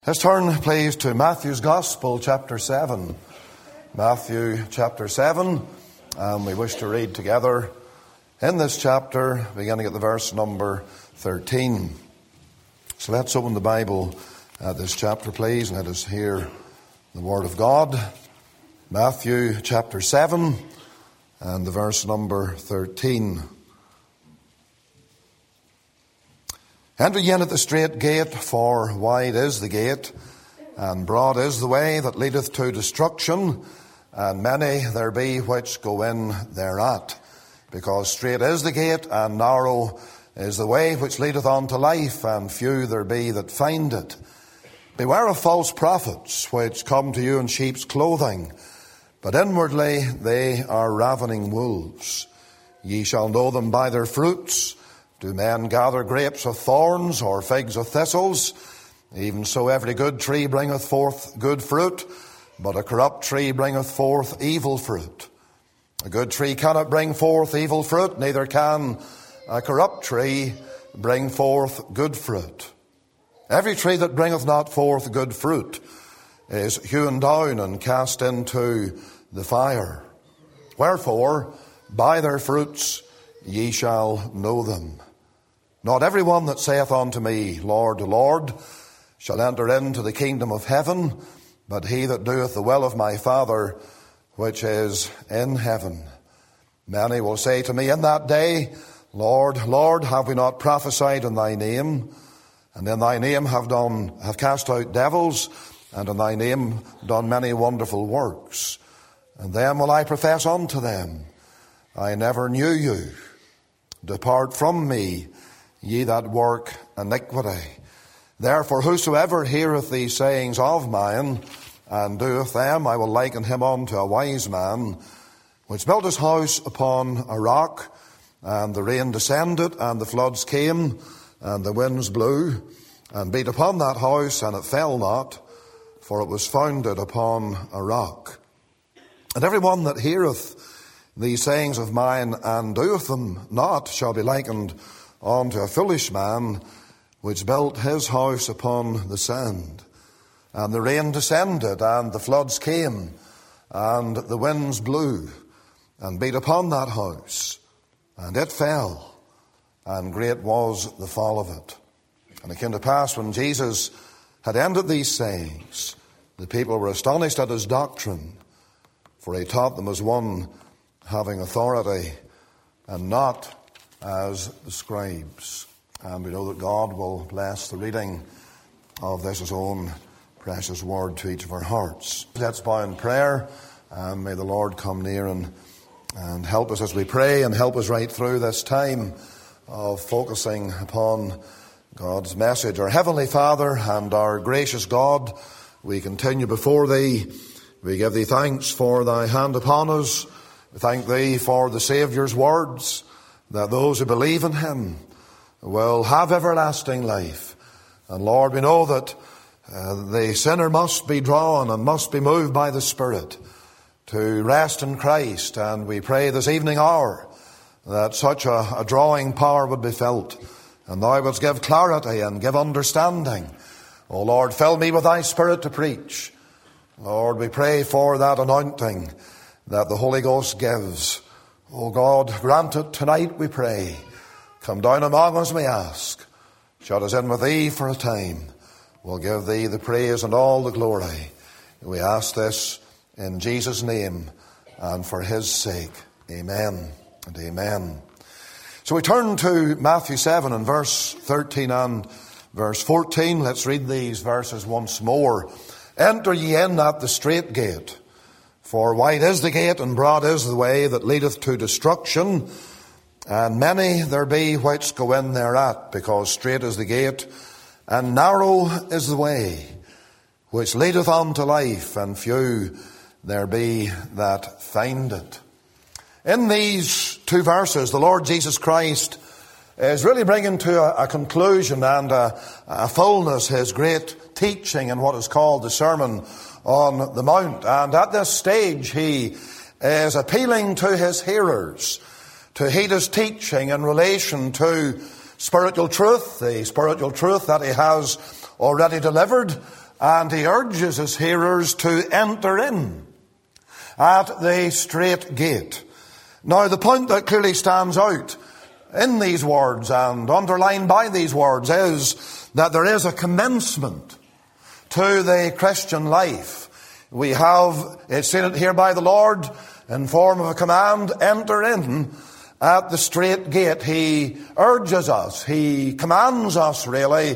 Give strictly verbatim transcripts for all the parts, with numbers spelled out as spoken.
Let's turn, please, to Matthew's Gospel, chapter seven. Matthew, chapter seven, and we wish to read together in this chapter, beginning at the verse number thirteen. So let's open the Bible at this chapter, please, and let us hear the Word of God. Matthew, chapter seven, and the verse number thirteen. Enter ye in at the strait gate, for wide is the gate, and broad is the way that leadeth to destruction, and many there be which go in thereat. Because strait is the gate, and narrow is the way which leadeth unto life, and few there be that find it. Beware of false prophets, which come to you in sheep's clothing, but inwardly they are ravening wolves. Ye shall know them by their fruits. Do men gather grapes of thorns, or figs of thistles? Even so every good tree bringeth forth good fruit, but a corrupt tree bringeth forth evil fruit. A good tree cannot bring forth evil fruit, neither can a corrupt tree bring forth good fruit. Every tree that bringeth not forth good fruit is hewn down and cast into the fire. Wherefore, by their fruits ye shall know them. Not every one that saith unto me, Lord, Lord, shall enter into the kingdom of heaven, but he that doeth the will of my Father which is in heaven. Many will say to me in that day, Lord, Lord, have we not prophesied in thy name? And in thy name have done, have cast out devils, and in thy name done many wonderful works. And then will I profess unto them, I never knew you. Depart from me, ye that work iniquity. Therefore whosoever heareth these sayings of mine, and doeth them, I will liken him unto a wise man, which built his house upon a rock, and the rain descended, and the floods came, and the winds blew, and beat upon that house, and it fell not, for it was founded upon a rock. And every one that heareth these sayings of mine, and doeth them not, shall be likened unto a foolish man, which built his house upon the sand. And the rain descended, and the floods came, and the winds blew, and beat upon that house, and it fell, and great was the fall of it. And it came to pass, when Jesus had ended these sayings, the people were astonished at his doctrine, for he taught them as one having authority, and not as the scribes. And we know that God will bless the reading of this his own precious word to each of our hearts. Let's bow in prayer, and may the Lord come near and, and help us as we pray, and help us right through this time of focusing upon God's message. Our Heavenly Father and our gracious God, we continue before Thee. We give Thee thanks for Thy hand upon us. We thank Thee for the Saviour's words, that those who believe in Him will have everlasting life. And Lord, we know that uh, the sinner must be drawn and must be moved by the Spirit to rest in Christ. And we pray this evening hour that such a, a drawing power would be felt, and Thou wouldst give clarity and give understanding. O Lord, fill me with Thy Spirit to preach. Lord, we pray for that anointing that the Holy Ghost gives. O God, grant it tonight, we pray. Come down among us, we ask. Shut us in with Thee for a time. We'll give Thee the praise and all the glory. We ask this in Jesus' name and for His sake. Amen and amen. So we turn to Matthew seven and verse thirteen and verse fourteen. Let's read these verses once more. Enter ye in at the strait gate, for wide is the gate, and broad is the way that leadeth to destruction, and many there be which go in thereat. Because strait is the gate, and narrow is the way which leadeth unto life, and few there be that find it. In these two verses, the Lord Jesus Christ is really bringing to a, a conclusion and a, a fullness His great teaching in what is called the Sermon on the Mount. And at this stage, He is appealing to His hearers to heed His teaching in relation to spiritual truth, the spiritual truth that He has already delivered, and he urges his hearers to enter in at the strait gate. Now, the point that clearly stands out in these words and underlined by these words is that there is a commencement to the Christian life. We have, it's said here by the Lord in form of a command, enter in at the strait gate. He urges us, he commands us really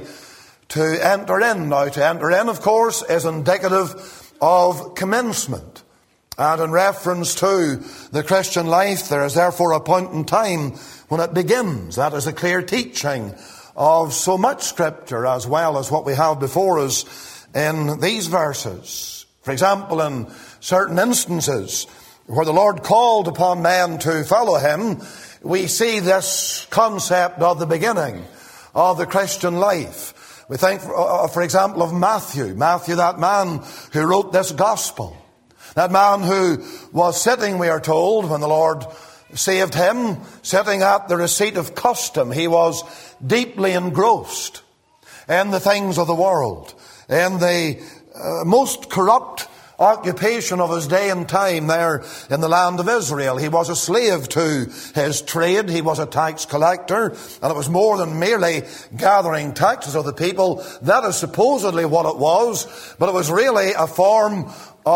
to enter in. Now, to enter in, of course, is indicative of commencement. And in reference to the Christian life, there is therefore a point in time when it begins. That is a clear teaching of so much Scripture as well as what we have before us in these verses. For example, in certain instances where the Lord called upon men to follow him, we see this concept of the beginning of the Christian life. We think, for example, of Matthew. Matthew, that man who wrote this gospel. That man who was sitting, we are told, when the Lord saved him, sitting at the receipt of custom. He was deeply engrossed in the things of the world, in the uh, most corrupt occupation of his day and time there in the land of Israel. He was a slave to his trade. He was a tax collector, and it was more than merely gathering taxes of the people. That is supposedly what it was, but it was really a form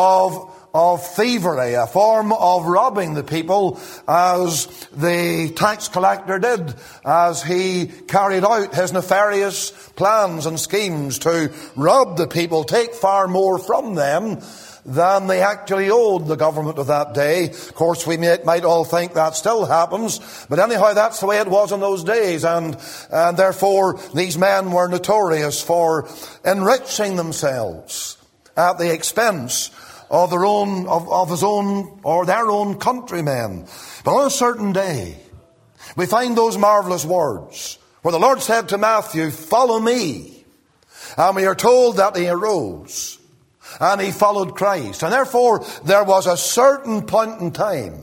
of of thievery, a form of robbing the people, as the tax collector did, as he carried out his nefarious plans and schemes to rob the people, take far more from them than they actually owed the government of that day. Of course, we may, might all think that still happens, but anyhow, that's the way it was in those days, and, and therefore these men were notorious for enriching themselves at the expense of their own, of, of his own, or their own countrymen. But on a certain day, we find those marvelous words where the Lord said to Matthew, "Follow me." And we are told that he arose and he followed Christ. And therefore, there was a certain point in time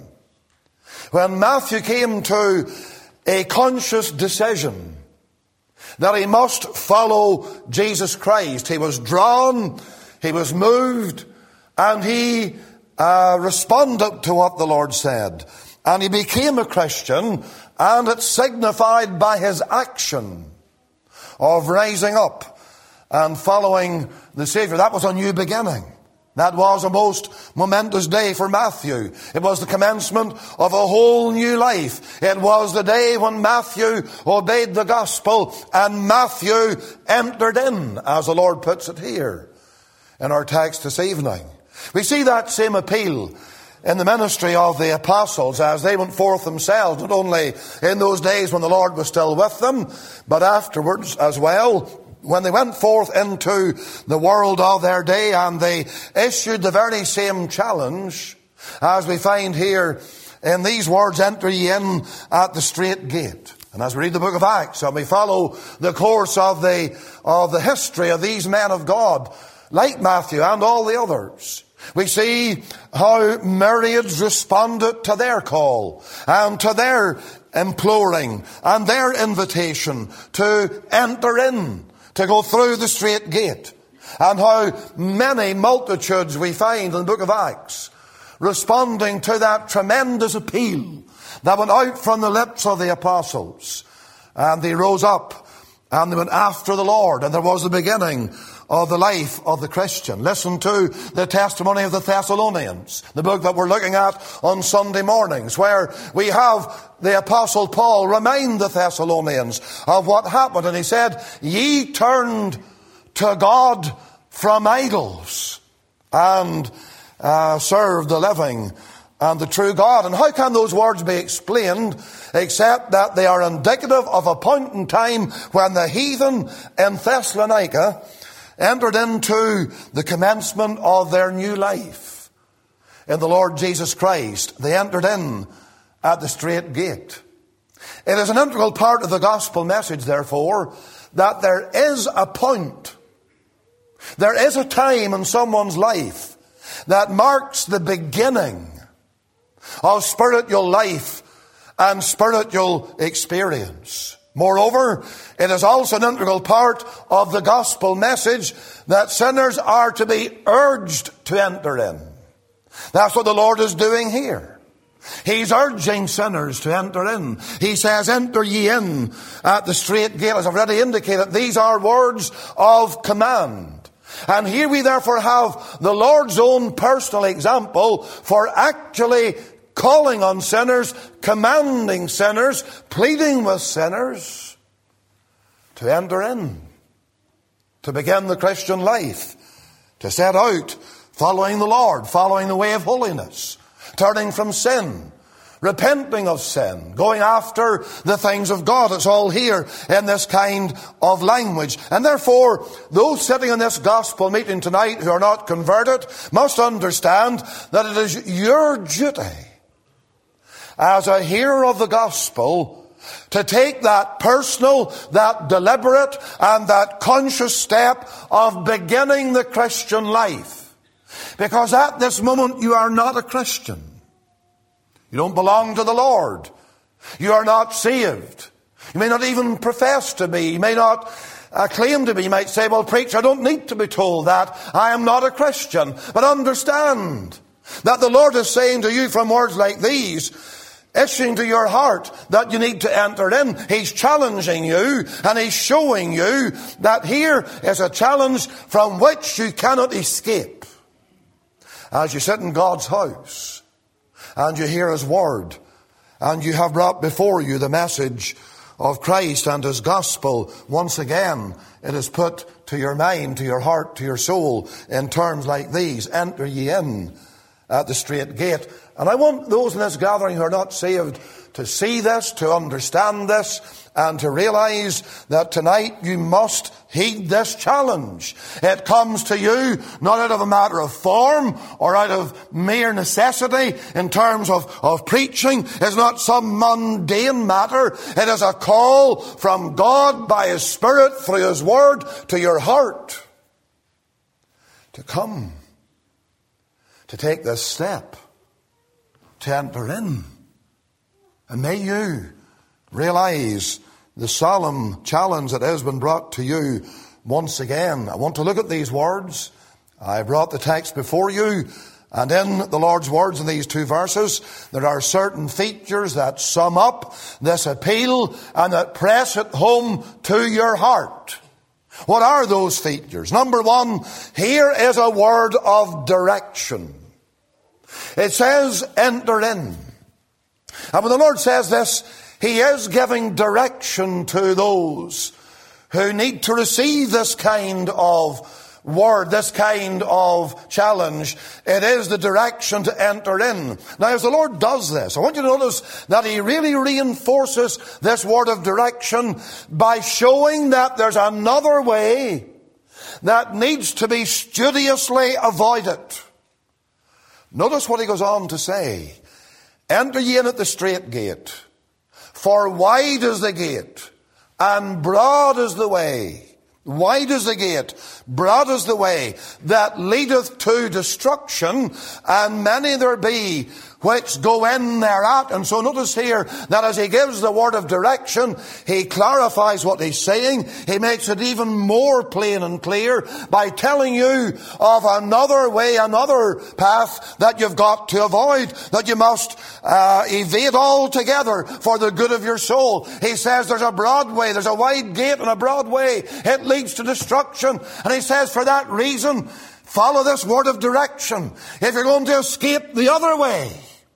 when Matthew came to a conscious decision that he must follow Jesus Christ. He was drawn, he was moved, and he uh, responded to what the Lord said. And he became a Christian, and it signified by his action of rising up and following the Savior. That was a new beginning. That was a most momentous day for Matthew. It was the commencement of a whole new life. It was the day when Matthew obeyed the gospel, and Matthew entered in, as the Lord puts it here in our text this evening. We see that same appeal in the ministry of the apostles as they went forth themselves, not only in those days when the Lord was still with them, but afterwards as well, when they went forth into the world of their day, and they issued the very same challenge as we find here in these words, "Enter ye in at the strait gate." And as we read the book of Acts and we follow the course of the, of the history of these men of God, like Matthew and all the others, we see how myriads responded to their call and to their imploring and their invitation to enter in, to go through the strait gate. And how many multitudes we find in the book of Acts responding to that tremendous appeal that went out from the lips of the apostles. And they rose up and they went after the Lord, and there was the beginning of the life of the Christian. Listen to the testimony of the Thessalonians, the book that we're looking at on Sunday mornings, where we have the Apostle Paul remind the Thessalonians of what happened. And he said, "Ye turned to God from idols and uh, served the living and the true God." And how can those words be explained except that they are indicative of a point in time when the heathen in Thessalonica entered into the commencement of their new life in the Lord Jesus Christ. They entered in at the strait gate. It is an integral part of the gospel message, therefore, that there is a point, there is a time in someone's life that marks the beginning of spiritual life and spiritual experience. Moreover, it is also an integral part of the gospel message that sinners are to be urged to enter in. That's what the Lord is doing here. He's urging sinners to enter in. He says, enter ye in at the strait gate. As I've already indicated, these are words of command. And here we therefore have the Lord's own personal example for actually calling on sinners, commanding sinners, pleading with sinners to enter in, to begin the Christian life, to set out following the Lord, following the way of holiness, turning from sin, repenting of sin, going after the things of God. It's all here in this kind of language. And therefore, those sitting in this gospel meeting tonight who are not converted must understand that it is your duty as a hearer of the gospel to take that personal, that deliberate, and that conscious step of beginning the Christian life. Because at this moment you are not a Christian. You don't belong to the Lord. You are not saved. You may not even profess to be. You may not uh, claim to be. You might say, well, preacher, I don't need to be told that. I am not a Christian. But understand that the Lord is saying to you from words like these, issuing to your heart, that you need to enter in. He's challenging you, and He's showing you that here is a challenge from which you cannot escape. As you sit in God's house, and you hear His word, and you have brought before you the message of Christ and His gospel, once again it is put to your mind, to your heart, to your soul in terms like these. Enter ye in at the strait gate. And I want those in this gathering who are not saved to see this, to understand this, and to realize that tonight you must heed this challenge. It comes to you not out of a matter of form or out of mere necessity in terms of, of preaching. It's not some mundane matter. It is a call from God by His Spirit through His Word to your heart to come, to take this step, to enter in. And may you realize the solemn challenge that has been brought to you once again. I want to look at these words. I brought the text before you, and in the Lord's words in these two verses, there are certain features that sum up this appeal and that press it home to your heart. What are those features? Number one, here is a word of direction. It says, enter in. And when the Lord says this, He is giving direction to those who need to receive this kind of word, this kind of challenge. It is the direction to enter in. Now, as the Lord does this, I want you to notice that He really reinforces this word of direction by showing that there's another way that needs to be studiously avoided. Notice what He goes on to say. Enter ye in at the strait gate, for wide is the gate, and broad is the way. Wide is the gate, broad is the way that leadeth to destruction, and many there be which go in thereat. And so notice here that as He gives the word of direction, He clarifies what He's saying. He makes it even more plain and clear by telling you of another way, another path that you've got to avoid, that you must uh, evade altogether for the good of your soul. He says there's a broad way, there's a wide gate and a broad way. It leads to destruction. And He says for that reason, follow this word of direction. If you're going to escape the other way,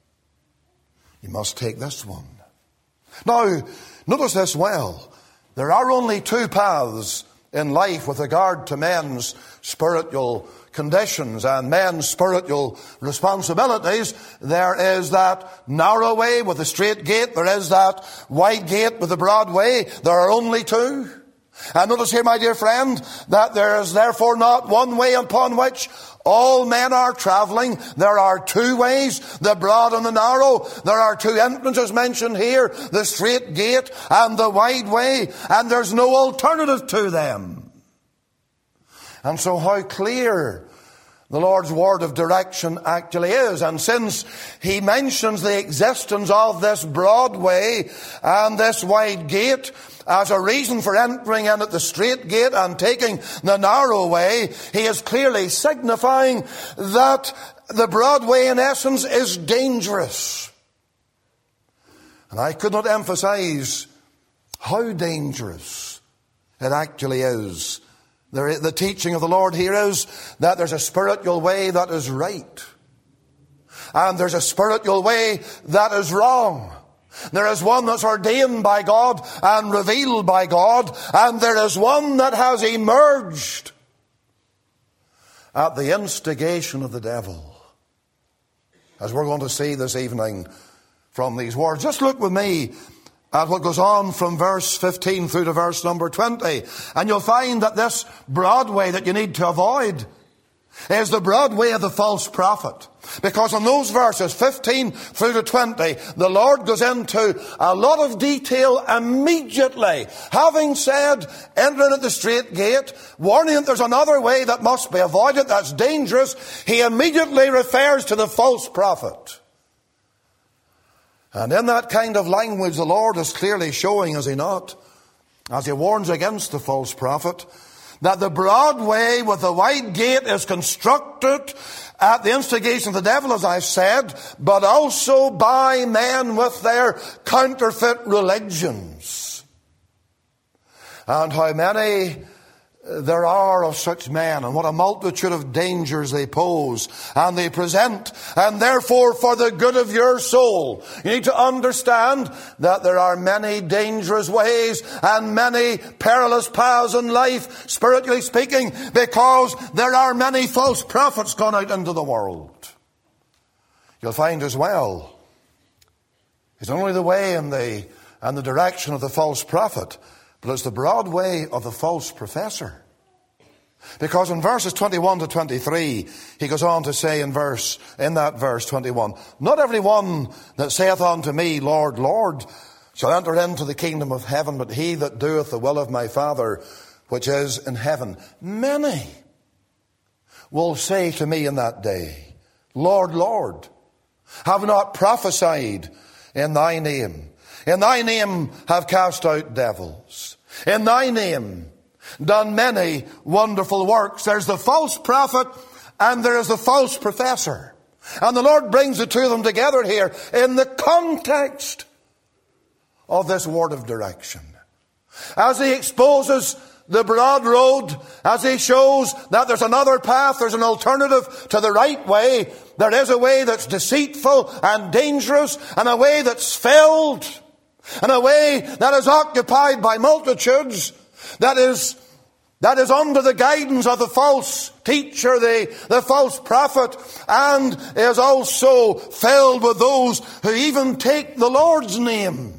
you must take this one. Now, notice this well. There are only two paths in life with regard to men's spiritual conditions and men's spiritual responsibilities. There is that narrow way with the strait gate. There is that wide gate with the broad way. There are only two. And notice here, my dear friend, that there is therefore not one way upon which all men are travelling. There are two ways, the broad and the narrow. There are two entrances mentioned here, the strait gate and the wide way, and there's no alternative to them. And so how clear the Lord's word of direction actually is. And since he mentions the existence of this broad way and this wide gate as a reason for entering in at the straight gate and taking the narrow way, he is clearly signifying that the broad way in essence is dangerous. And I could not emphasize how dangerous it actually is. The, the teaching of the Lord here is that there's a spiritual way that is right. And there's a spiritual way that is wrong. There is one that's ordained by God and revealed by God. And there is one that has emerged at the instigation of the devil. As we're going to see this evening from these words. Just look with me at what goes on from verse fifteen through to verse number twenty. And you'll find that this broad way that you need to avoid is the broad way of the false prophet. Because in those verses, fifteen through to twenty, the Lord goes into a lot of detail immediately. Having said, enter in at the straight gate, warning that there's another way that must be avoided, that's dangerous, he immediately refers to the false prophet. And in that kind of language, the Lord is clearly showing, is he not, as he warns against the false prophet, that the broad way with the wide gate is constructed at the instigation of the devil, as I've said, but also by men with their counterfeit religions. And how many there are of such men, and what a multitude of dangers they pose and they present. And therefore, for the good of your soul, you need to understand that there are many dangerous ways and many perilous paths in life, spiritually speaking, because there are many false prophets gone out into the world. You'll find as well, it's not only the way and the, and the direction of the false prophet, but it's the broad way of the false professor. Because in verses twenty-one to twenty-three, he goes on to say in verse, in that verse twenty-one, not every one that saith unto me, Lord, Lord, shall enter into the kingdom of heaven, but he that doeth the will of my Father which is in heaven. Many will say to me in that day, Lord, Lord, have not prophesied in thy name. In thy name have cast out devils. In thy name done many wonderful works. There's the false prophet and there is the false professor. And the Lord brings the two of them together here in the context of this word of direction. As he exposes the broad road, as he shows that there's another path, there's an alternative to the right way. There is a way that's deceitful and dangerous, and a way that's filled, and a way that is occupied by multitudes, that is that is under the guidance of the false teacher, the, the false prophet, and is also filled with those who even take the Lord's name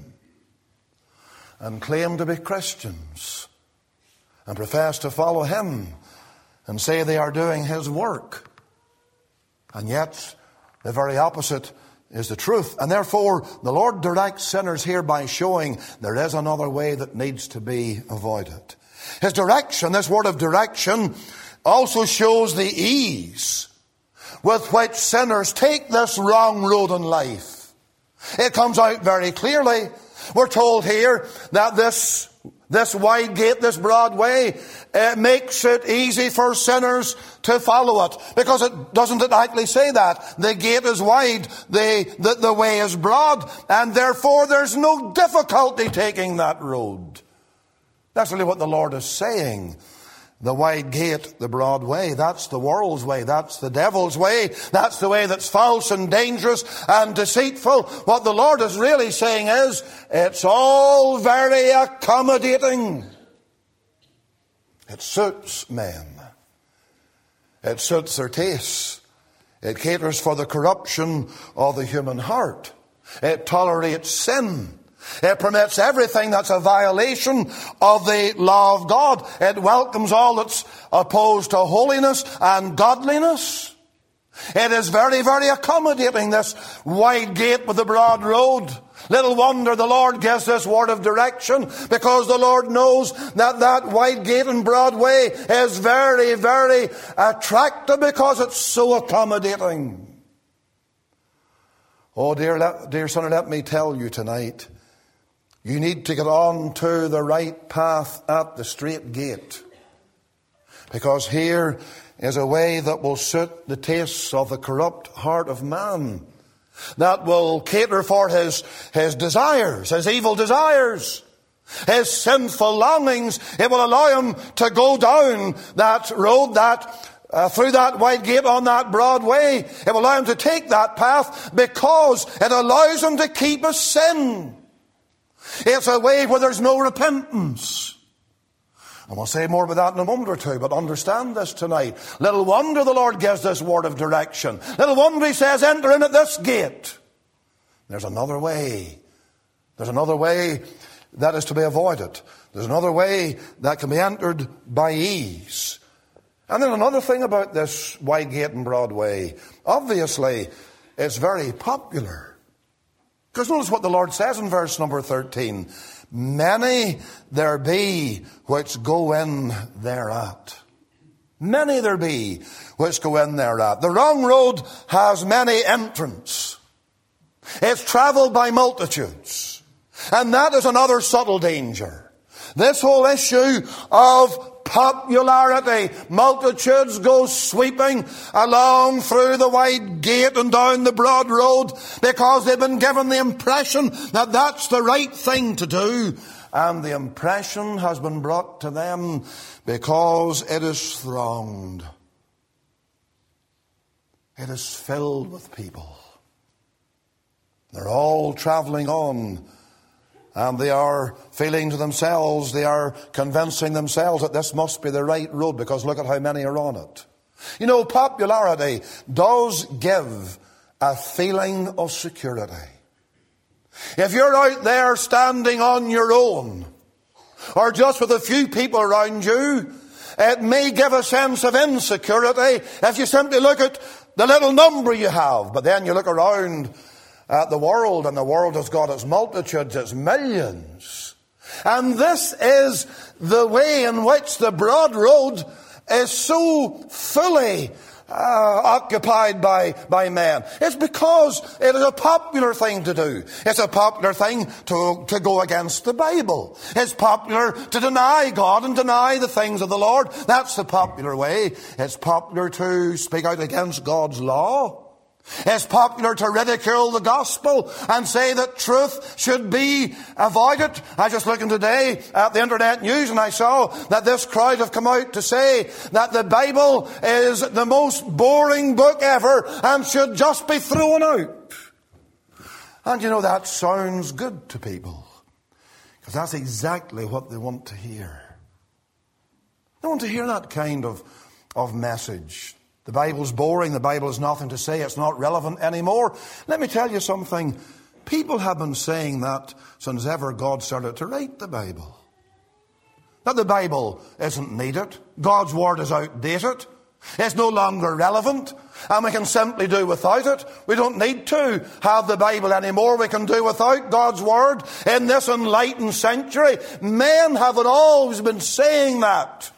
and claim to be Christians and profess to follow him and say they are doing his work. And yet the very opposite is the truth. And therefore the Lord directs sinners here by showing there is another way that needs to be avoided. His direction, this word of direction, also shows the ease with which sinners take this wrong road in life. It comes out very clearly. We're told here that this This wide gate, this broad way, it makes it easy for sinners to follow it. Because it doesn't it actually say that? The gate is wide, the, the, the way is broad, and therefore there's no difficulty taking that road. That's really what the Lord is saying. The wide gate, the broad way, that's the world's way, that's the devil's way, that's the way that's false and dangerous and deceitful. What the Lord is really saying is, it's all very accommodating. It suits men. It suits their tastes. It caters for the corruption of the human heart. It tolerates sin. It permits everything that's a violation of the law of God. It welcomes all that's opposed to holiness and godliness. It is very, very accommodating, this wide gate with the broad road. Little wonder the Lord gives this word of direction, because the Lord knows that that wide gate and broad way is very, very attractive because it's so accommodating. Oh, dear, dear son, let me tell you tonight, you need to get on to the right path at the straight gate. Because here is a way that will suit the tastes of the corrupt heart of man, that will cater for his, his desires, his evil desires, his sinful longings. It will allow him to go down that road, that uh, through that wide gate on that broad way. It will allow him to take that path because it allows him to keep his sin. It's a way where there's no repentance. And we'll say more about that in a moment or two, but understand this tonight. Little wonder the Lord gives this word of direction. Little wonder he says, enter in at this gate. There's another way. There's another way that is to be avoided. There's another way that can be entered by ease. And then another thing about this wide gate and broad way. Obviously, it's very popular. Because notice what the Lord says in verse number thirteen. Many there be which go in thereat. Many there be which go in thereat. The wrong road has many entrants. It's travelled by multitudes. And that is another subtle danger. This whole issue of popularity. Multitudes go sweeping along through the wide gate and down the broad road because they've been given the impression that that's the right thing to do. And the impression has been brought to them because it is thronged. It is filled with people. They're all travelling on. And they are feeling to themselves, they are convincing themselves that this must be the right road because look at how many are on it. You know, popularity does give a feeling of security. If you're out there standing on your own, or just with a few people around you, it may give a sense of insecurity if you simply look at the little number you have. But then you look around at the world, and the world has got its multitudes, its millions. And this is the way in which the broad road is so fully uh, occupied by, by men. It's because it is a popular thing to do. It's a popular thing to, to go against the Bible. It's popular to deny God and deny the things of the Lord. That's the popular way. It's popular to speak out against God's law. It's popular to ridicule the gospel and say that truth should be avoided. I was just looking today at the internet news and I saw that this crowd have come out to say that the Bible is the most boring book ever and should just be thrown out. And you know, that sounds good to people because that's exactly what they want to hear. They want to hear that kind of, of message. The Bible's boring. The Bible has nothing to say. It's not relevant anymore. Let me tell you something. People have been saying that since ever God started to write the Bible. That the Bible isn't needed. God's Word is outdated. It's no longer relevant. And we can simply do without it. We don't need to have the Bible anymore. We can do without God's Word in this enlightened century. Men have always been saying that.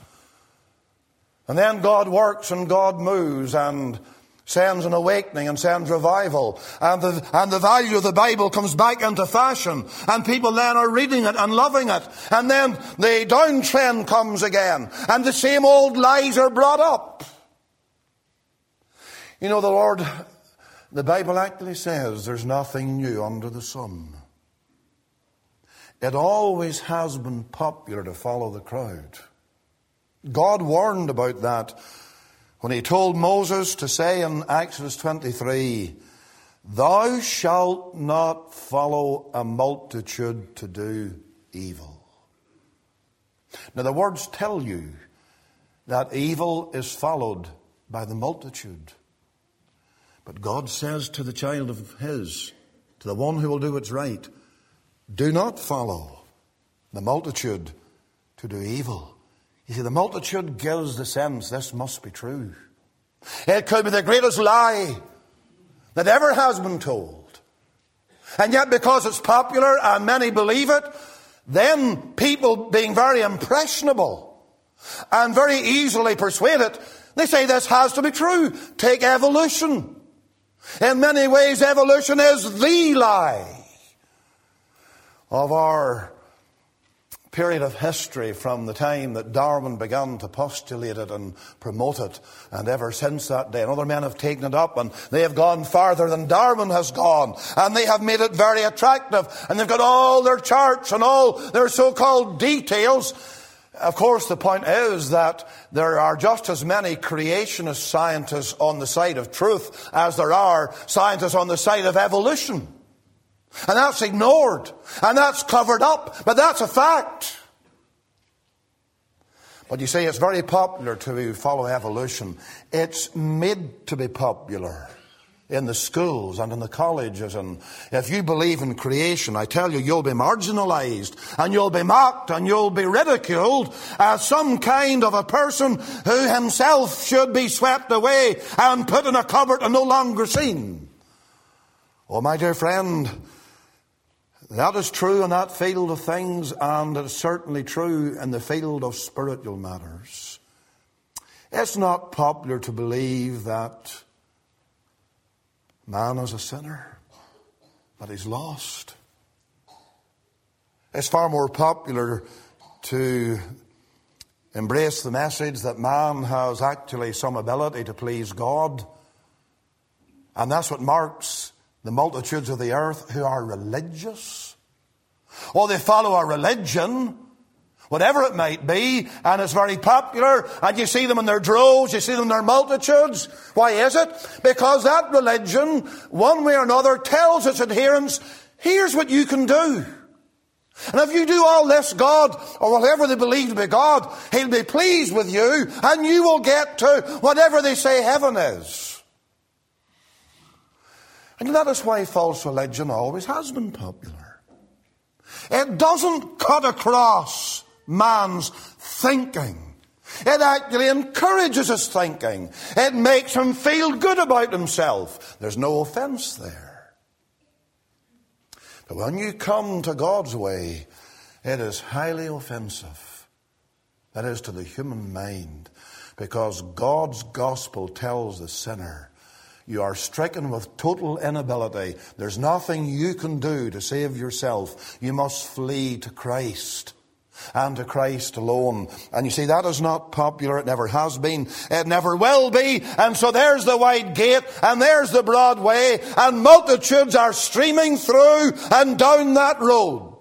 And then God works and God moves and sends an awakening and sends revival. And the, and the value of the Bible comes back into fashion. And people then are reading it and loving it. And then the downtrend comes again. And the same old lies are brought up. You know, the Lord, the Bible actually says there's nothing new under the sun. It always has been popular to follow the crowd. God warned about that when he told Moses to say in Exodus twenty-three, "Thou shalt not follow a multitude to do evil." Now the words tell you that evil is followed by the multitude. But God says to the child of his, to the one who will do what's right, do not follow the multitude to do evil. You see, the multitude gives the sense this must be true. It could be the greatest lie that ever has been told. And yet because it's popular and many believe it, then people being very impressionable and very easily persuaded, they say this has to be true. Take evolution. In many ways, evolution is the lie of our period of history from the time that Darwin began to postulate it and promote it. And ever since that day, and other men have taken it up, and they have gone farther than Darwin has gone. And they have made it very attractive. And they've got all their charts and all their so-called details. Of course, the point is that there are just as many creationist scientists on the side of truth as there are scientists on the side of evolution. And that's ignored. And that's covered up. But that's a fact. But you see, it's very popular to follow evolution. It's made to be popular in the schools and in the colleges. And if you believe in creation, I tell you, you'll be marginalized. And you'll be mocked. And you'll be ridiculed as some kind of a person who himself should be swept away and put in a cupboard and no longer seen. Oh, my dear friend, that is true in that field of things, and it's certainly true in the field of spiritual matters. It's not popular to believe that man is a sinner, that he's lost. It's far more popular to embrace the message that man has actually some ability to please God. And that's what marks the multitudes of the earth who are religious. Or they follow a religion, whatever it might be, and it's very popular, and you see them in their droves, you see them in their multitudes. Why is it? Because that religion, one way or another, tells its adherents, here's what you can do. And if you do all this, God, or whatever they believe to be God, He'll be pleased with you, and you will get to whatever they say heaven is. And that is why false religion always has been popular. It doesn't cut across man's thinking. It actually encourages his thinking. It makes him feel good about himself. There's no offense there. But when you come to God's way, it is highly offensive. That is, to the human mind. Because God's gospel tells the sinner, you are stricken with total inability. There's nothing you can do to save yourself. You must flee to Christ and to Christ alone. And you see, that is not popular. It never has been. It never will be. And so there's the wide gate and there's the broad way, and multitudes are streaming through and down that road.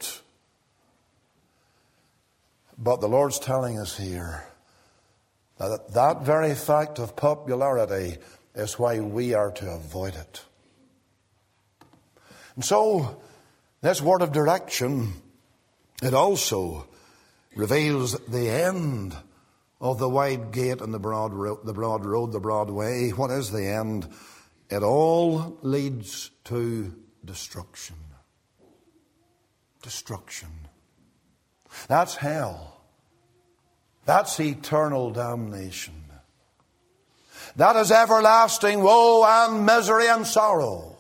But the Lord's telling us here that that very fact of popularity is why we are to avoid it. And so, this word of direction, it also reveals the end of the wide gate and the broad road, the broad road, the broad way. What is the end? It all leads to destruction. Destruction. That's hell. That's eternal damnation. That is everlasting woe and misery and sorrow.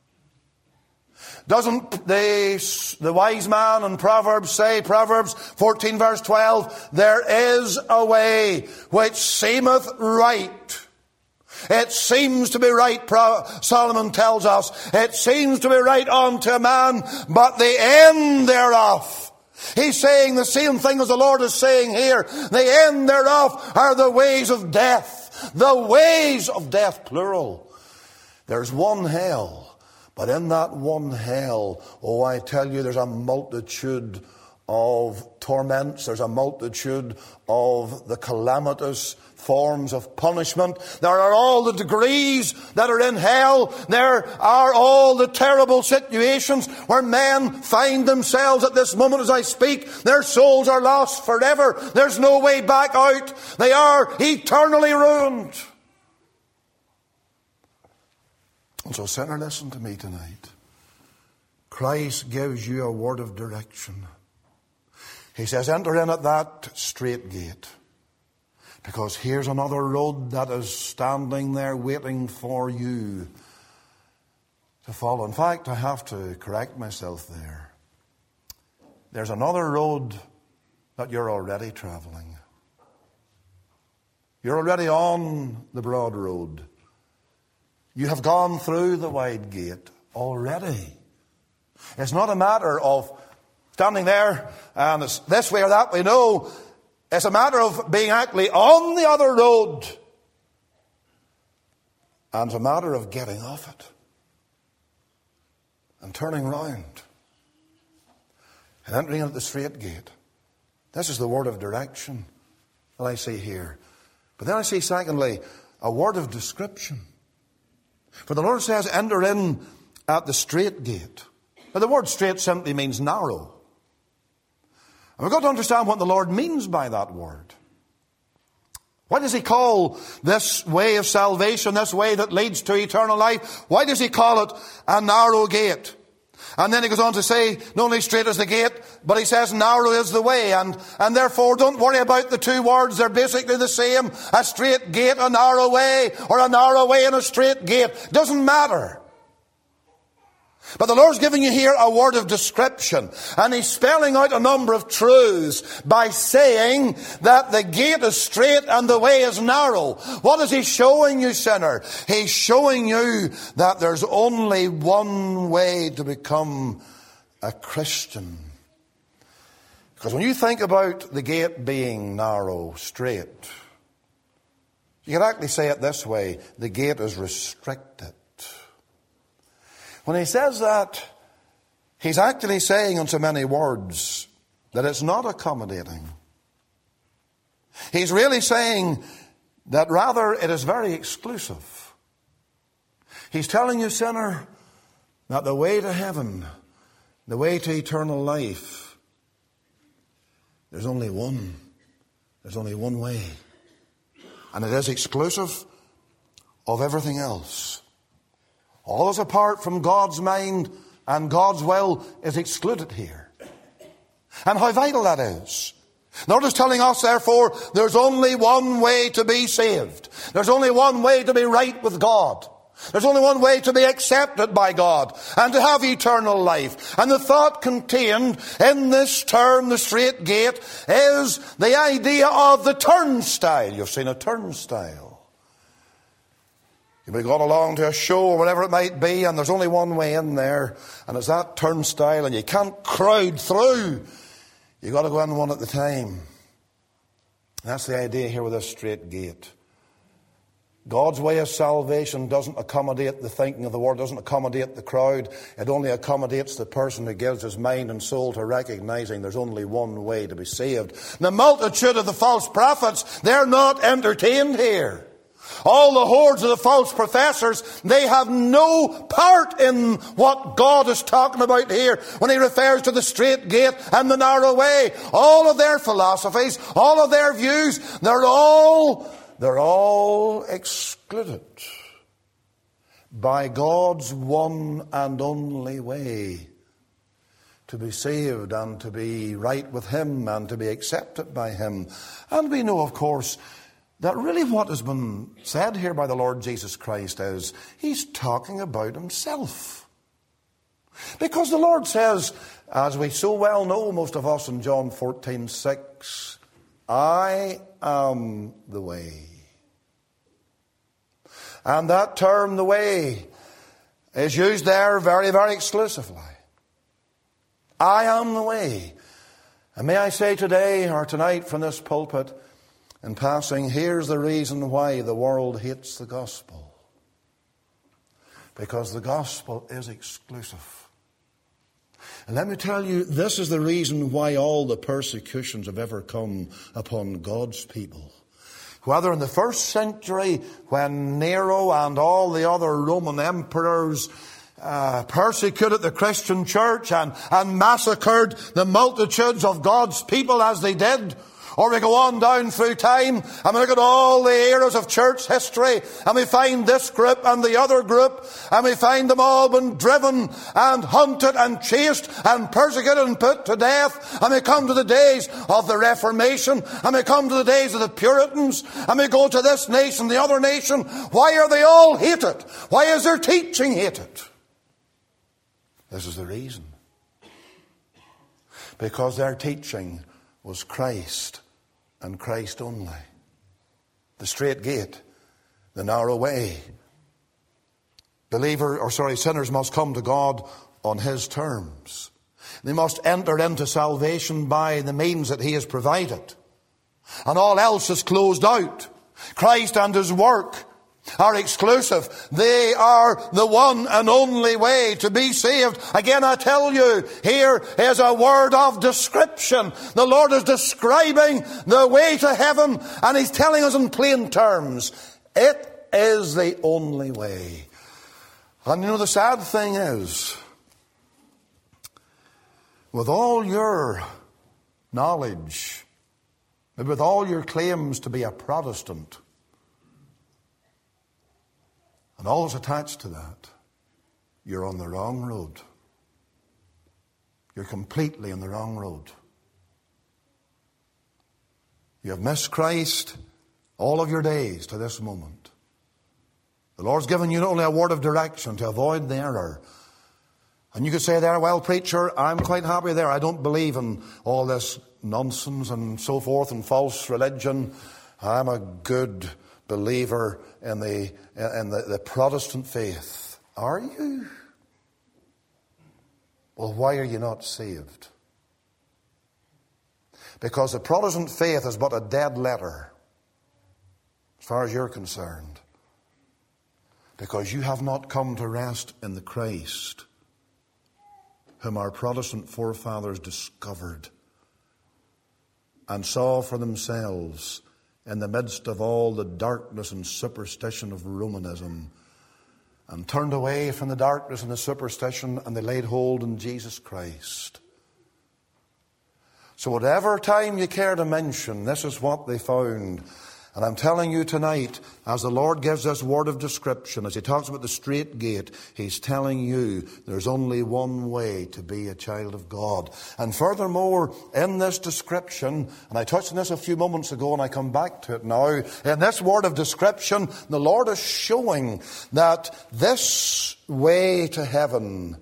Doesn't the, the wise man in Proverbs say, Proverbs fourteen verse twelve, there is a way which seemeth right. It seems to be right, Solomon tells us. It seems to be right unto a man, but the end thereof. He's saying the same thing as the Lord is saying here. The end thereof are the ways of death. The ways of death, plural. There's one hell. But in that one hell, oh, I tell you, there's a multitude of torments. There's a multitude of the calamitous forms of punishment. There are all the degrees that are in hell. There are all the terrible situations where men find themselves at this moment as I speak. Their souls are lost forever. There's no way back out. They are eternally ruined. And so, sinner, listen to me tonight. Christ gives you a word of direction. He says, enter in at that straight gate. Because here's another road that is standing there waiting for you to follow. In fact, I have to correct myself there. There's another road that you're already traveling. You're already on the broad road. You have gone through the wide gate already. It's not a matter of standing there and it's this way or that way. No, it's a matter of being actually on the other road. And it's a matter of getting off it and turning round and entering into the straight gate. This is the word of direction that I see here. But then I see, secondly, a word of description. For the Lord says, enter in at the straight gate. Now, the word straight simply means narrow. And we've got to understand what the Lord means by that word. Why does he call this way of salvation, this way that leads to eternal life, why does he call it a narrow gate? And then he goes on to say, not only straight is the gate, but he says narrow is the way. And, and therefore, don't worry about the two words. They're basically the same. A straight gate, a narrow way, or a narrow way and a straight gate. Doesn't matter. But the Lord's giving you here a word of description. And he's spelling out a number of truths by saying that the gate is straight and the way is narrow. What is he showing you, sinner? He's showing you that there's only one way to become a Christian. Because when you think about the gate being narrow, straight, you can actually say it this way: the gate is restricted. When he says that, he's actually saying in so many words that it's not accommodating. He's really saying that rather it is very exclusive. He's telling you, sinner, that the way to heaven, the way to eternal life, there's only one. There's only one way. And it is exclusive of everything else. All is apart from God's mind and God's will is excluded here. And how vital that is. The Lord is telling us, therefore, there's only one way to be saved. There's only one way to be right with God. There's only one way to be accepted by God and to have eternal life. And the thought contained in this term, the straight gate, is the idea of the turnstile. You've seen a turnstile. You've been gone along to a show or whatever it might be, and there's only one way in there, and it's that turnstile, and you can't crowd through. You've got to go in one at a time. That's the idea here with this straight gate. God's way of salvation doesn't accommodate the thinking of the world, doesn't accommodate the crowd. It only accommodates the person who gives his mind and soul to recognizing there's only one way to be saved. The multitude of the false prophets, they're not entertained here. All the hordes of the false professors, they have no part in what God is talking about here when he refers to the straight gate and the narrow way. All of their philosophies, all of their views, they're all, they're all excluded by God's one and only way to be saved and to be right with him and to be accepted by him. And we know, of course, that really what has been said here by the Lord Jesus Christ is he's talking about himself. Because the Lord says, as we so well know, most of us, in John fourteen six, I am the way. And that term, the way, is used there very, very exclusively. I am the way. And may I say today or tonight from this pulpit, in passing, here's the reason why the world hates the gospel. Because the gospel is exclusive. And let me tell you, this is the reason why all the persecutions have ever come upon God's people. Whether in the first century, when Nero and all the other Roman emperors uh, persecuted the Christian church and, and massacred the multitudes of God's people as they did, or we go on down through time and we look at all the eras of church history and we find this group and the other group and we find them all been driven and hunted and chased and persecuted and put to death. And we come to the days of the Reformation and we come to the days of the Puritans and we go to this nation, the other nation. Why are they all hated? Why is their teaching hated? This is the reason. Because their teaching was Christ and Christ only. The straight gate, the narrow way. Believer, or sorry, sinners must come to God on His terms. They must enter into salvation by the means that He has provided. And all else is closed out. Christ and His work are exclusive. They are the one and only way to be saved. Again, I tell you, here is a word of description. The Lord is describing the way to heaven, and He's telling us in plain terms, it is the only way. And you know, the sad thing is, with all your knowledge, with all your claims to be a Protestant, and all that's attached to that, you're on the wrong road. You're completely on the wrong road. You have missed Christ all of your days to this moment. The Lord's given you not only a word of direction to avoid the error. And you could say there, well, preacher, I'm quite happy there. I don't believe in all this nonsense and so forth and false religion. I'm a good believer in the in the, the Protestant faith. Are you? Well, why are you not saved? Because the Protestant faith is but a dead letter, as far as you're concerned. Because you have not come to rest in the Christ whom our Protestant forefathers discovered and saw for themselves in the midst of all the darkness and superstition of Romanism, and turned away from the darkness and the superstition, and they laid hold on Jesus Christ. So whatever time you care to mention, this is what they found. And I'm telling you tonight, as the Lord gives this word of description, as He talks about the straight gate, He's telling you there's only one way to be a child of God. And furthermore, in this description, and I touched on this a few moments ago and I come back to it now, in this word of description, the Lord is showing that this way to heaven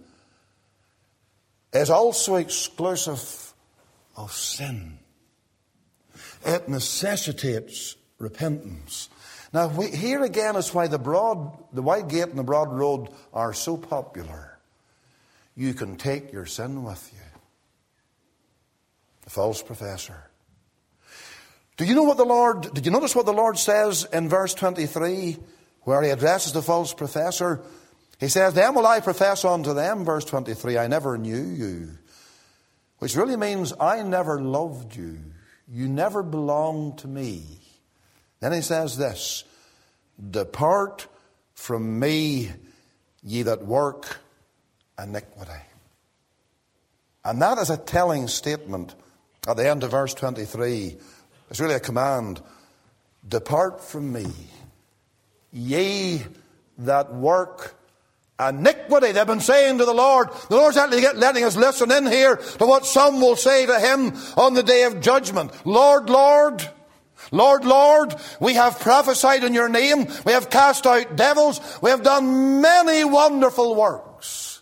is also exclusive of sin. It necessitates repentance. Now, we, here again is why the broad, the wide gate and the broad road are so popular. You can take your sin with you. The false professor. Do you know what the Lord, did you notice what the Lord says in verse twenty-three, where He addresses the false professor? He says, then will I profess unto them, verse twenty-three, I never knew you. Which really means, I never loved you. You never belonged to me. Then He says this, depart from me, ye that work iniquity. And that is a telling statement at the end of verse twenty-three. It's really a command. Depart from me, ye that work iniquity. They've been saying to the Lord, the Lord's actually letting us listen in here to what some will say to Him on the day of judgment. Lord, Lord, Lord, Lord, we have prophesied in your name. We have cast out devils. We have done many wonderful works.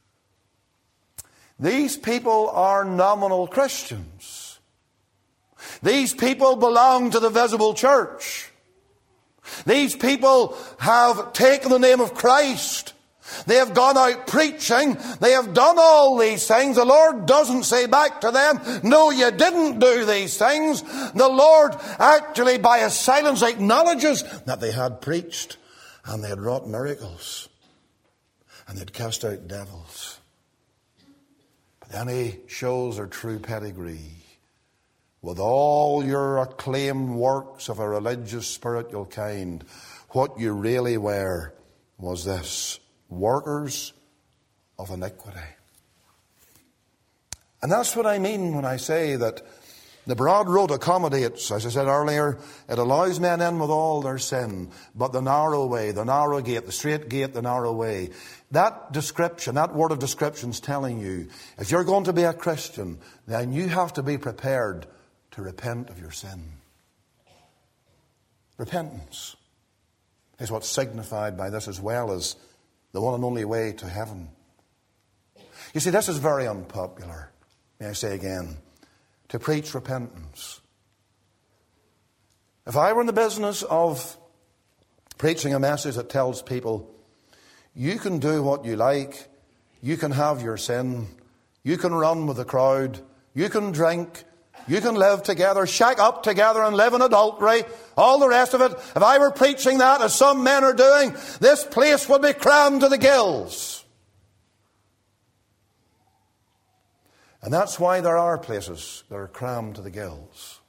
These people are nominal Christians. These people belong to the visible church. These people have taken the name of Christ. They have gone out preaching. They have done all these things. The Lord doesn't say back to them, no, you didn't do these things. The Lord actually, by His silence, acknowledges that they had preached and they had wrought miracles and they had cast out devils. But then He shows their true pedigree. With all your acclaimed works of a religious, spiritual kind, what you really were was this: workers of iniquity. And that's what I mean when I say that the broad road accommodates, as I said earlier, it allows men in with all their sin. But the narrow way, the narrow gate, the straight gate, the narrow way, that description, that word of description is telling you, if you're going to be a Christian, then you have to be prepared to repent of your sin. Repentance is what's signified by this, as well as the one and only way to heaven. You see, this is very unpopular, may I say again, to preach repentance. If I were in the business of preaching a message that tells people, you can do what you like, you can have your sin, you can run with the crowd, you can drink, you can live together, shack up together and live in adultery, all the rest of it. If I were preaching that, as some men are doing, this place would be crammed to the gills. And that's why there are places that are crammed to the gills.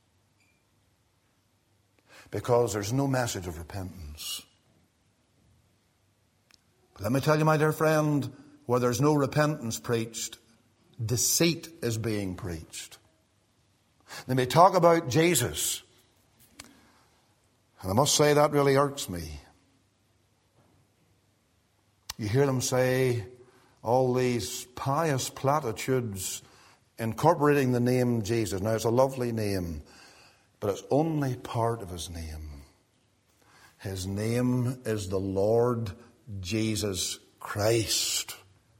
Because there's no message of repentance. But let me tell you, my dear friend, where there's no repentance preached, deceit is being preached. They may talk about Jesus. And I must say that really irks me. You hear them say all these pious platitudes incorporating the name Jesus. Now, it's a lovely name, but it's only part of his name. His name is the Lord Jesus Christ.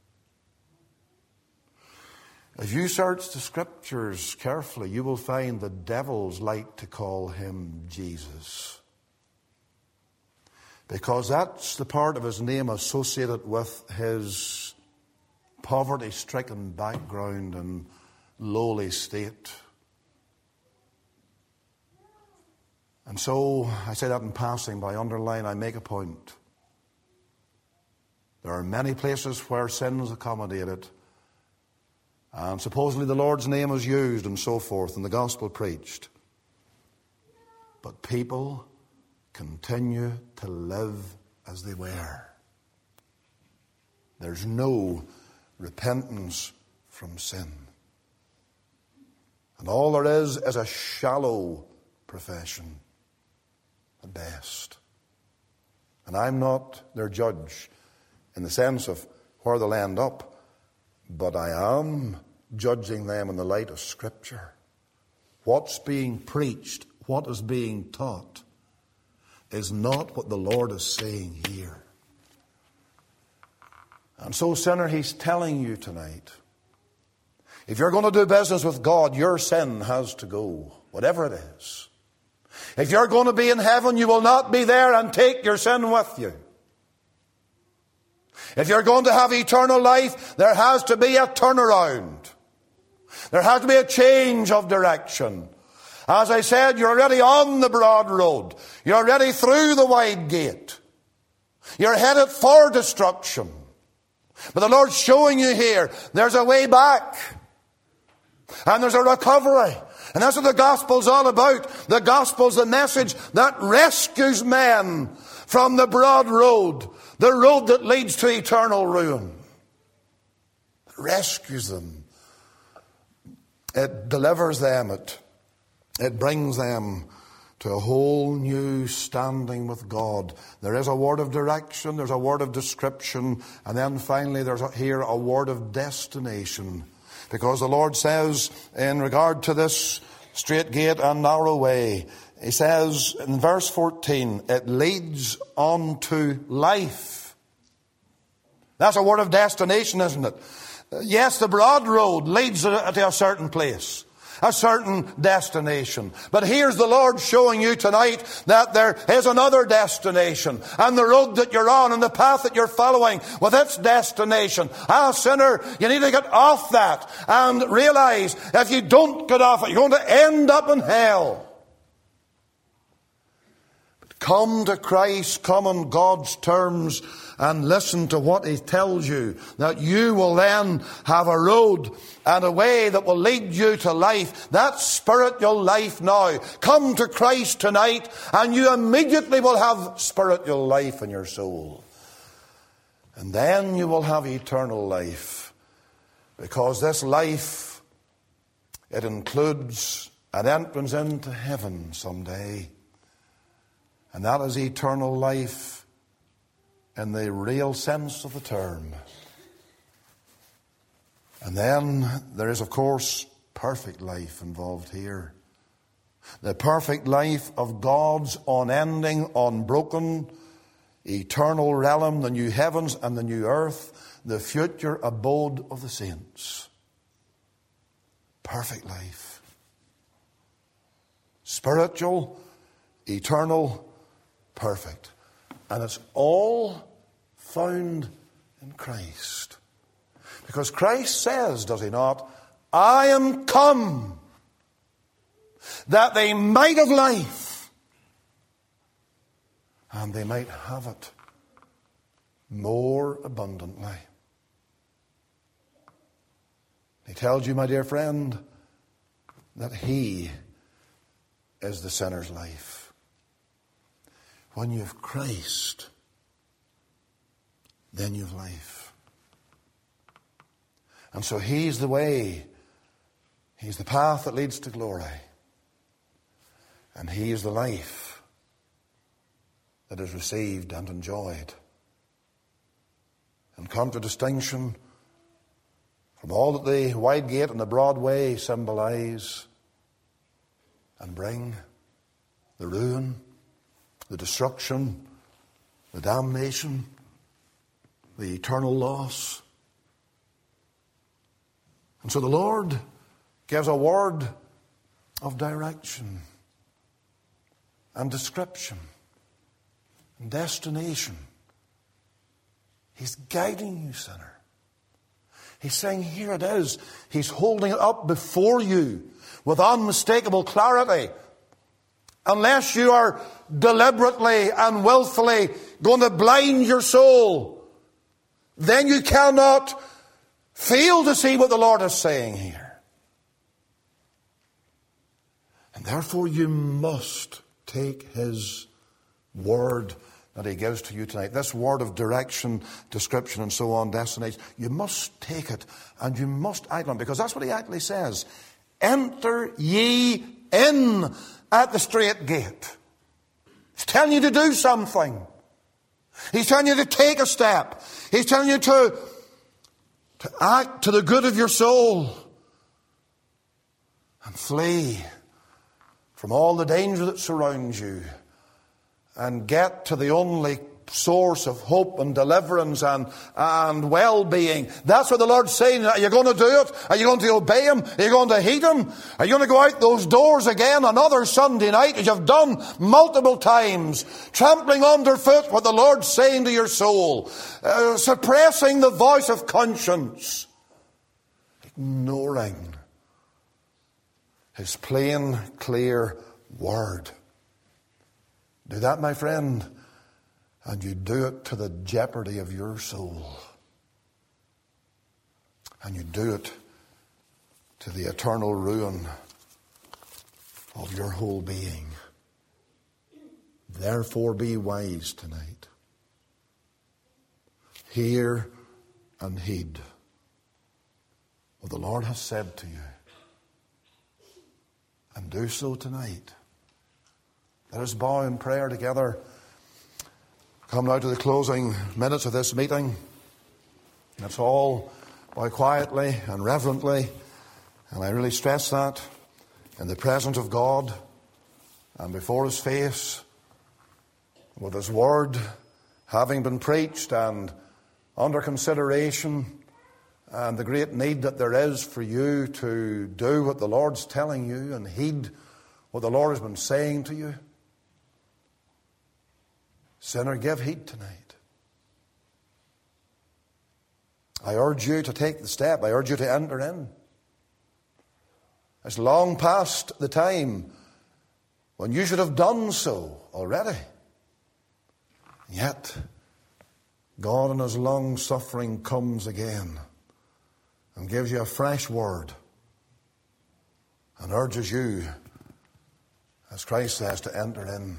If you search the Scriptures carefully, you will find the devils like to call him Jesus. Because that's the part of his name associated with his poverty-stricken background and lowly state. And so, I say that in passing, but I underline, I make a point. There are many places where sin is accommodated, and supposedly the Lord's name is used and so forth, and the gospel preached. But people continue to live as they were. There's no repentance from sin. And all there is is a shallow profession at best. And I'm not their judge in the sense of where they'll end up, but I am judging them in the light of Scripture. What's being preached, what is being taught, is not what the Lord is saying here. And so, sinner, he's telling you tonight, if you're going to do business with God, your sin has to go, whatever it is. If you're going to be in heaven, you will not be there and take your sin with you. If you're going to have eternal life, there has to be a turnaround. There has to be a change of direction. As I said, you're already on the broad road. You're already through the wide gate. You're headed for destruction. But the Lord's showing you here, there's a way back. And there's a recovery. And that's what the gospel's all about. The gospel's the message that rescues men from the broad road, the road that leads to eternal ruin. It rescues them. It delivers them. It, it brings them to a whole new standing with God. There is a word of direction, there's a word of description, and then finally there's a, here a word of destination. Because the Lord says in regard to this straight gate and narrow way, he says in verse fourteen, it leads on to life. That's a word of destination, isn't it? Yes, the broad road leads to a certain place, a certain destination. But here's the Lord showing you tonight that there is another destination. And the road that you're on and the path that you're following with its destination. Ah, sinner, you need to get off that and realize if you don't get off it, you're going to end up in hell. But come to Christ, come on God's terms, and listen to what he tells you, that you will then have a road and a way that will lead you to life. That's spiritual life now. Come to Christ tonight and you immediately will have spiritual life in your soul. And then you will have eternal life. Because this life, it includes an entrance into heaven someday. And that is eternal life in the real sense of the term. And then there is, of course, perfect life involved here. The perfect life of God's unending, unbroken, eternal realm, the new heavens and the new earth, the future abode of the saints. Perfect life. Spiritual, eternal, perfect. And it's all found in Christ. Because Christ says, does he not, I am come that they might have life and they might have it more abundantly. He tells you, my dear friend, that he is the sinner's life. When you have Christ, then you have life. And so he's the way, he's the path that leads to glory. And he is the life that is received and enjoyed. In contradistinction from all that the wide gate and the broad way symbolize and bring, the ruin, the destruction, the damnation, the eternal loss. And so the Lord gives a word of direction and description and destination. He's guiding you, sinner. He's saying, here it is. He's holding it up before you with unmistakable clarity. Unless you are deliberately and willfully going to blind your soul, then you cannot fail to see what the Lord is saying here. And therefore you must take his word that he gives to you tonight. This word of direction, description, and so on, destination. You must take it and you must act on it, because that's what he actually says. Enter ye in at the strait gate. He's telling you to do something. He's telling you to take a step. He's telling you to, to act to the good of your soul and flee from all the danger that surrounds you and get to the only source of hope and deliverance and, and well-being. That's what the Lord's saying. Are you going to do it? Are you going to obey him? Are you going to heed him? Are you going to go out those doors again another Sunday night, as you've done multiple times, trampling underfoot what the Lord's saying to your soul, uh, suppressing the voice of conscience, ignoring his plain, clear word? Do that, my friend, and you do it to the jeopardy of your soul. And you do it to the eternal ruin of your whole being. Therefore be wise tonight. Hear and heed what the Lord has said to you. And do so tonight. Let us bow in prayer together. Come now to the closing minutes of this meeting. Let's all bow quietly and reverently, and I really stress that, in the presence of God and before his face, with his word having been preached and under consideration, and the great need that there is for you to do what the Lord's telling you and heed what the Lord has been saying to you. Sinner, give heed tonight. I urge you to take the step. I urge you to enter in. It's long past the time when you should have done so already. Yet, God in his long suffering comes again and gives you a fresh word and urges you, as Christ says, to enter in.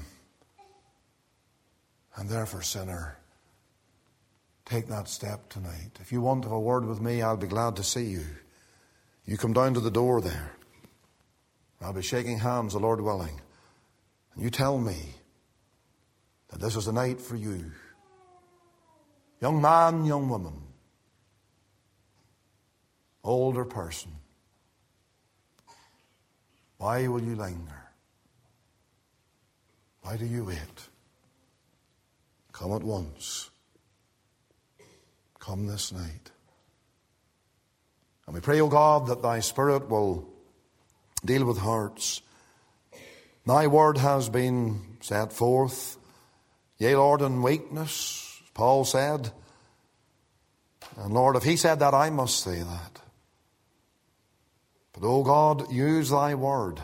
And therefore, sinner, take that step tonight. If you want to have a word with me, I'll be glad to see you. You come down to the door there. I'll be shaking hands, the Lord willing. And you tell me that this is the night for you. Young man, young woman, older person, why will you linger? Why do you wait? Come at once. Come this night. And we pray, O God, that thy Spirit will deal with hearts. Thy word has been set forth, yea, Lord, in weakness, as Paul said. And Lord, if he said that, I must say that. But, O God, use thy word.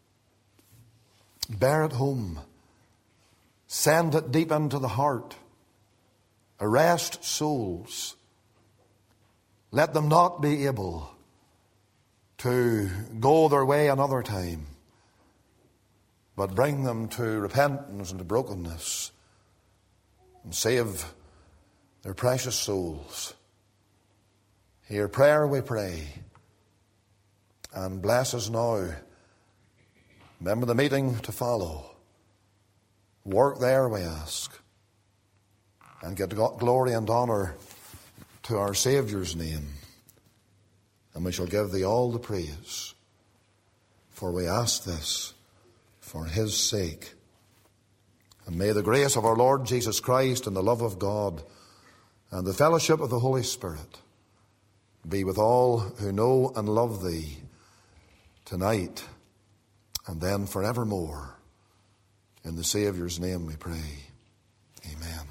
Bear it home. Send it deep into the heart. Arrest souls. Let them not be able to go their way another time, but bring them to repentance and to brokenness and save their precious souls. Hear prayer, we pray, and bless us now. Remember the meeting to follow. Work there, we ask, and get glory and honour to our Saviour's name. And we shall give thee all the praise, for we ask this for his sake. And may the grace of our Lord Jesus Christ and the love of God and the fellowship of the Holy Spirit be with all who know and love thee tonight and then forevermore. In the Saviour's name we pray. Amen.